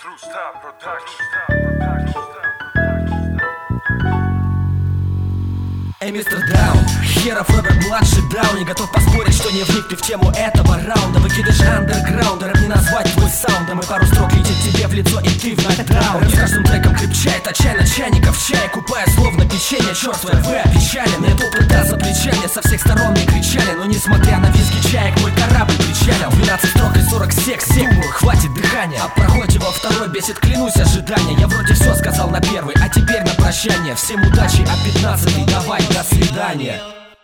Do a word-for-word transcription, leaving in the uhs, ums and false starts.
Эй, мистер Даун, херов Роберт младший Дауни. Готов поспорить, что не вник ты в тему этого раунда. Выкидыш андерграунда, рэп не назвать твой саундом. И пару строк летит тебе в лицо, и ты в нокдауне. Рэп с каждым треком крепчает, от чайна чайников чая, купая словно печенье, чёрствое в печален. Нет опыта за плечами, со всех сторон не кричали. Но несмотря на визги чаек, мой корабль причалил. двенадцать строк и сорок секс, думаю, хватит дыхания. А проходит во второй, бесит, клянусь, ожидания. Я вроде все сказал на первый, а теперь на прощание. Всем удачи, а пятнадцатый давай, до свидания.